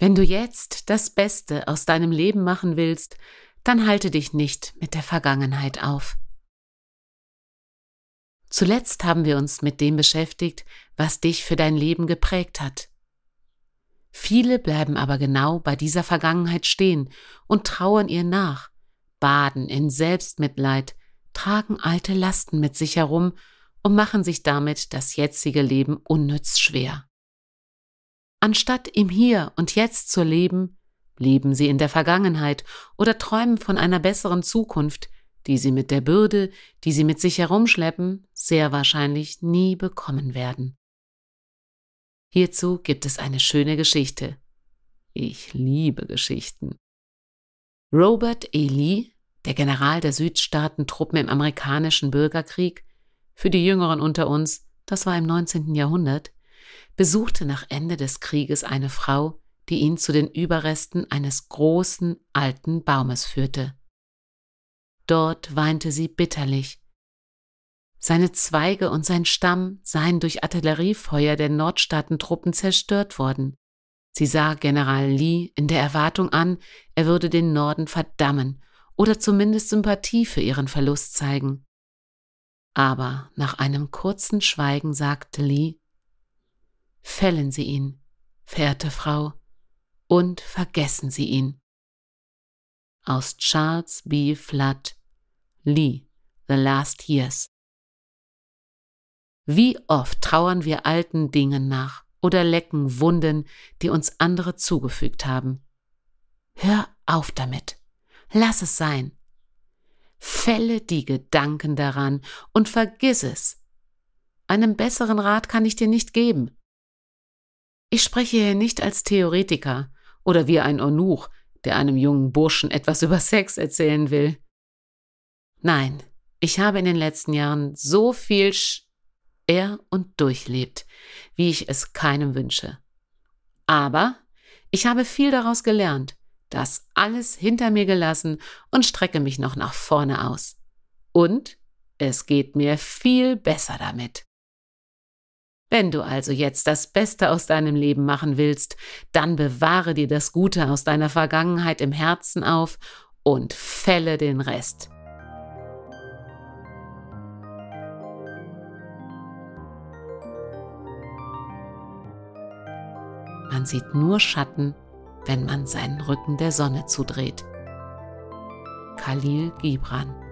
Wenn du jetzt das Beste aus deinem Leben machen willst, dann halte dich nicht mit der Vergangenheit auf. Zuletzt haben wir uns mit dem beschäftigt, was dich für dein Leben geprägt hat. Viele bleiben aber genau bei dieser Vergangenheit stehen und trauern ihr nach, baden in Selbstmitleid, tragen alte Lasten mit sich herum und machen sich damit das jetzige Leben unnütz schwer. Anstatt im Hier und Jetzt zu leben, leben sie in der Vergangenheit oder träumen von einer besseren Zukunft, die sie mit der Bürde, die sie mit sich herumschleppen, sehr wahrscheinlich nie bekommen werden. Hierzu gibt es eine schöne Geschichte. Ich liebe Geschichten. Robert E. Lee, der General der Südstaatentruppen im amerikanischen Bürgerkrieg, für die Jüngeren unter uns, das war im 19. Jahrhundert, besuchte nach Ende des Krieges eine Frau, die ihn zu den Überresten eines großen, alten Baumes führte. Dort weinte sie bitterlich. Seine Zweige und sein Stamm seien durch Artilleriefeuer der Nordstaatentruppen zerstört worden. Sie sah General Lee in der Erwartung an, er würde den Norden verdammen oder zumindest Sympathie für ihren Verlust zeigen. Aber nach einem kurzen Schweigen sagte Lee: »Fällen Sie ihn, verehrte Frau, und vergessen Sie ihn.« Aus Charles B. Flood, Lee, The Last Years. Wie oft trauern wir alten Dingen nach oder lecken Wunden, die uns andere zugefügt haben. Hör auf damit. Lass es sein. Fälle die Gedanken daran und vergiss es. Einen besseren Rat kann ich dir nicht geben. Ich spreche hier nicht als Theoretiker oder wie ein Eunuch, der einem jungen Burschen etwas über Sex erzählen will. Nein, ich habe in den letzten Jahren so viel und durchlebt, wie ich es keinem wünsche. Aber ich habe viel daraus gelernt, das alles hinter mir gelassen und strecke mich noch nach vorne aus. Und es geht mir viel besser damit. Wenn du also jetzt das Beste aus deinem Leben machen willst, dann bewahre dir das Gute aus deiner Vergangenheit im Herzen auf und fälle den Rest. Man sieht nur Schatten, wenn man seinen Rücken der Sonne zudreht. Khalil Gibran.